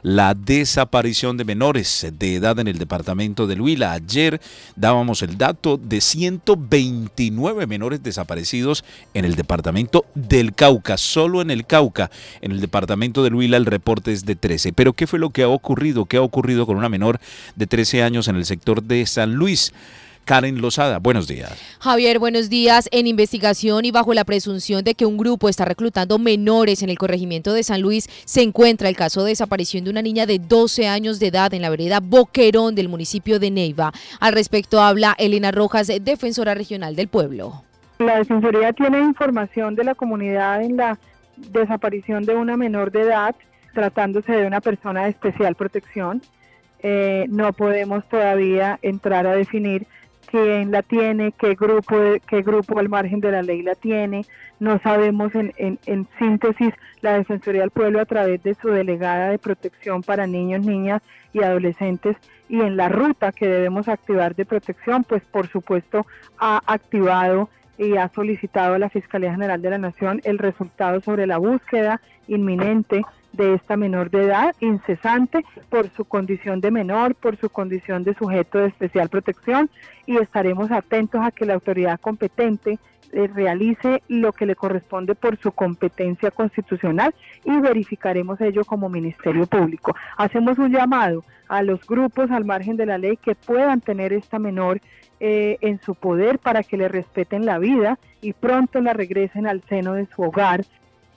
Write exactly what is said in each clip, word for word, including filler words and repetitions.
la desaparición de menores de edad en el departamento del Huila. Ayer dábamos el dato de ciento veintinueve menores desaparecidos en el departamento del Cauca, solo en el Cauca. En el departamento del Huila el reporte es de trece. Pero ¿qué fue lo que ha ocurrido? ¿Qué ha ocurrido con una menor de trece años en el sector de San Luis? Karen Lozada, buenos días. Javier, buenos días. En investigación y bajo la presunción de que un grupo está reclutando menores en el corregimiento de San Luis, se encuentra el caso de desaparición de una niña de doce años de edad en la vereda Boquerón del municipio de Neiva. Al respecto habla Elena Rojas, defensora regional del pueblo. La Defensoría tiene información de la comunidad en la desaparición de una menor de edad, tratándose de una persona de especial protección. Eh, no podemos todavía entrar a definir quién la tiene, qué grupo, qué grupo al margen de la ley la tiene. No sabemos, en, en, en síntesis, la Defensoría del Pueblo a través de su delegada de protección para niños, niñas y adolescentes, y en la ruta que debemos activar de protección, pues por supuesto ha activado y ha solicitado a la Fiscalía General de la Nación el resultado sobre la búsqueda inminente de esta menor de edad, incesante, por su condición de menor, por su condición de sujeto de especial protección, y estaremos atentos a que la autoridad competente eh, realice lo que le corresponde por su competencia constitucional, y verificaremos ello como Ministerio Público. Hacemos un llamado a los grupos al margen de la ley que puedan tener esta menor eh, en su poder para que le respeten la vida y pronto la regresen al seno de su hogar.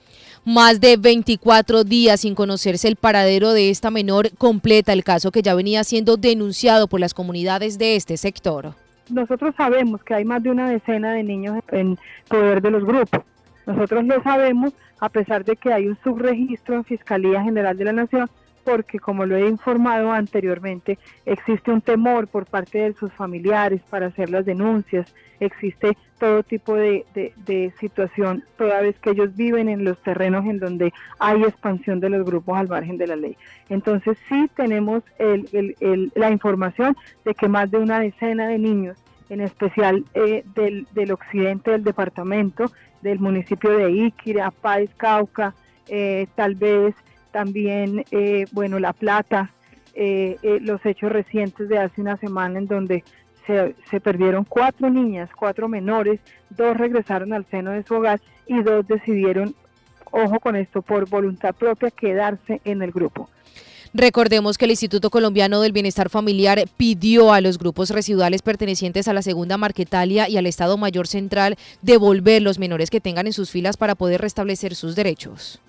Más de veinticuatro días sin conocerse el paradero de esta menor completa el caso que ya venía siendo denunciado por las comunidades de este sector. Nosotros sabemos que hay más de una decena de niños en poder de los grupos. Nosotros lo sabemos a pesar de que hay un subregistro en Fiscalía General de la Nación, porque como lo he informado anteriormente, existe un temor por parte de sus familiares para hacer las denuncias, existe todo tipo de, de, de situación, toda vez que ellos viven en los terrenos en donde hay expansión de los grupos al margen de la ley. Entonces sí tenemos el, el, el, la información de que más de una decena de niños, en especial eh, del, del occidente del departamento, del municipio de Iquira, Páez, Cauca, eh, tal vez también, eh, bueno, La Plata, eh, eh, los hechos recientes de hace una semana en donde se, se perdieron cuatro niñas, cuatro menores, dos regresaron al seno de su hogar y dos decidieron, ojo con esto, por voluntad propia, quedarse en el grupo. Recordemos que el Instituto Colombiano del Bienestar Familiar pidió a los grupos residuales pertenecientes a la Segunda Marquetalia y al Estado Mayor Central devolver los menores que tengan en sus filas para poder restablecer sus derechos.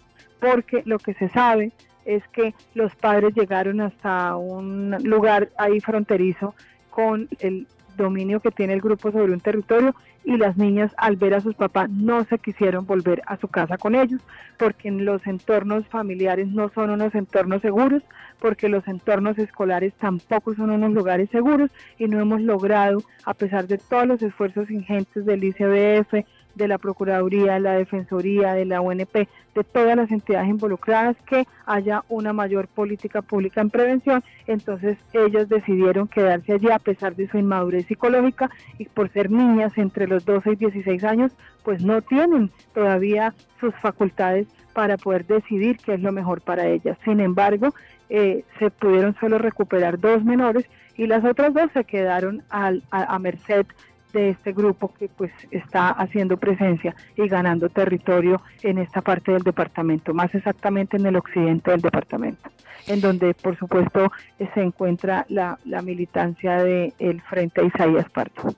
Porque lo que se sabe es que los padres llegaron hasta un lugar ahí fronterizo con el dominio que tiene el grupo sobre un territorio, y las niñas al ver a sus papás no se quisieron volver a su casa con ellos, porque en los entornos familiares no son unos entornos seguros, porque los entornos escolares tampoco son unos lugares seguros, y no hemos logrado, a pesar de todos los esfuerzos ingentes del I C B F, de la Procuraduría, de la Defensoría, de la O N P, de todas las entidades involucradas, que haya una mayor política pública en prevención. Entonces ellos decidieron quedarse allí a pesar de su inmadurez psicológica, y por ser niñas entre los doce y dieciséis años, pues no tienen todavía sus facultades para poder decidir qué es lo mejor para ellas. Sin embargo, eh, se pudieron solo recuperar dos menores y las otras dos se quedaron al, a, a merced de este grupo que pues está haciendo presencia y ganando territorio en esta parte del departamento, más exactamente en el occidente del departamento, en donde por supuesto se encuentra la, la militancia del Frente Isaías Pardo.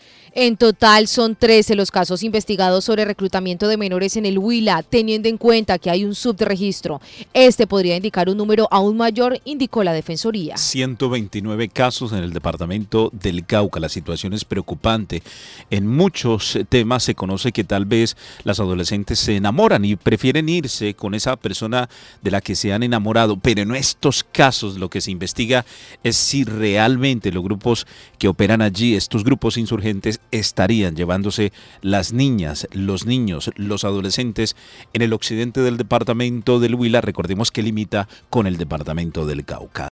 En total son trece los casos investigados sobre reclutamiento de menores en el Huila, teniendo en cuenta que hay un subregistro. Este podría indicar un número aún mayor, indicó la Defensoría. ciento veintinueve casos en el departamento del Cauca. La situación es preocupante. En muchos temas se conoce que tal vez las adolescentes se enamoran y prefieren irse con esa persona de la que se han enamorado, pero en estos casos lo que se investiga es si realmente los grupos que operan allí, estos grupos insurgentes, estarían llevándose las niñas, los niños, los adolescentes en el occidente del departamento del Huila. Recordemos que limita con el departamento del Cauca.